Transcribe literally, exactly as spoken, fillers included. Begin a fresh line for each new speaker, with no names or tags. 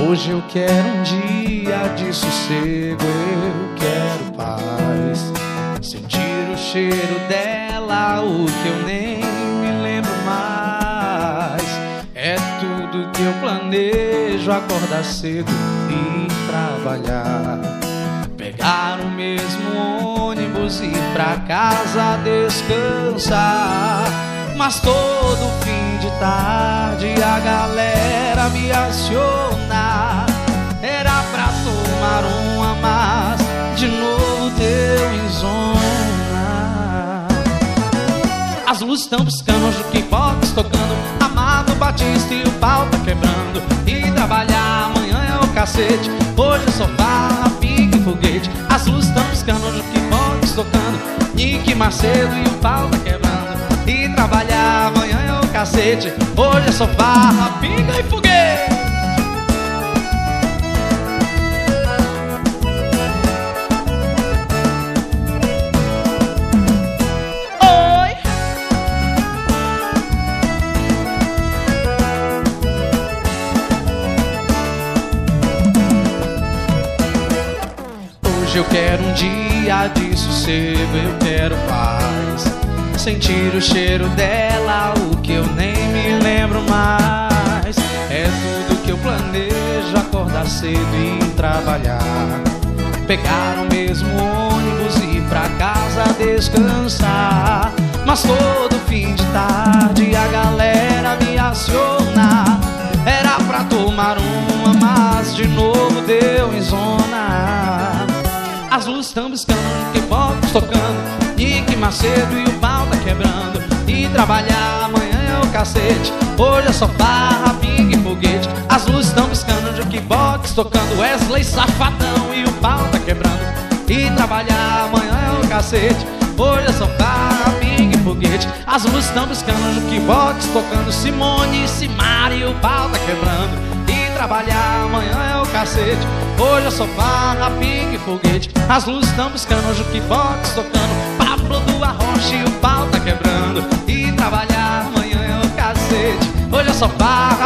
Hoje eu quero um dia de sossego, eu quero paz. Sentir o cheiro dela, o que eu nem me lembro mais. É tudo que eu planejo, acordar cedo e trabalhar. Pegar o mesmo ônibus e ir pra casa descansar. Mas todo fim de tarde a galera me aciona. Era pra tomar uma, mas de novo deu em zona. As luzes estão piscando, hoje o kickbox tocando, Amado Batista e o pau tá quebrando. E trabalhar amanhã é o cacete, hoje é sofá, pique e foguete. As luzes estão piscando, hoje o kickbox tocando, Nick Macedo e o pau tá quebrando. E trabalhar amanhã é o cacete, hoje é só farra, pinga e foguete. Oi! Hoje eu quero um dia de sossego, eu quero paz. Sentir o cheiro dela, o que eu nem me lembro mais. É tudo que eu planejo, acordar cedo e trabalhar. Pegar o mesmo ônibus e ir pra casa descansar. Mas todo fim de tarde a galera me aciona. Era pra tomar uma, mas de novo deu em zona. As luzes estão piscando, kickbox tocando, Nick Macedo e o pau tá quebrando. E trabalhar amanhã é o cacete, hoje é só farra, pingue e foguete. As luzes estão piscando, jukebox tocando, Wesley Safadão e o pau tá quebrando. E trabalhar amanhã é o cacete, hoje é só farra, pingue e foguete. As luzes estão piscando, jukebox tocando, Simone e Simari e o pau tá quebrando. E trabalhar amanhã é o cacete, hoje é só farra, pingue e foguete. As luzes estão piscando, jukebox tocando, Pablo do Arrocha e o pau tá quebrando. E trabalhar amanhã é o cacete, hoje é só farra,